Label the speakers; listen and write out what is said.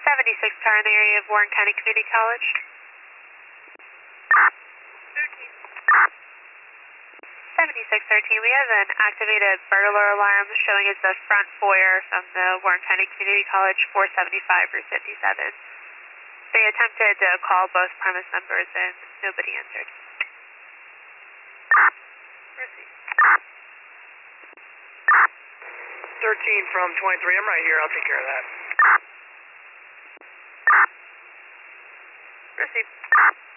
Speaker 1: 76 car in the area of Warren County Community College. 7613, we have an activated burglar alarm showing as the front foyer from the Warren County Community College 475 Route 57. They attempted to call both premise numbers and nobody answered.
Speaker 2: Proceed. 13 from 23, I'm right here, I'll take care of that.
Speaker 1: Proceed.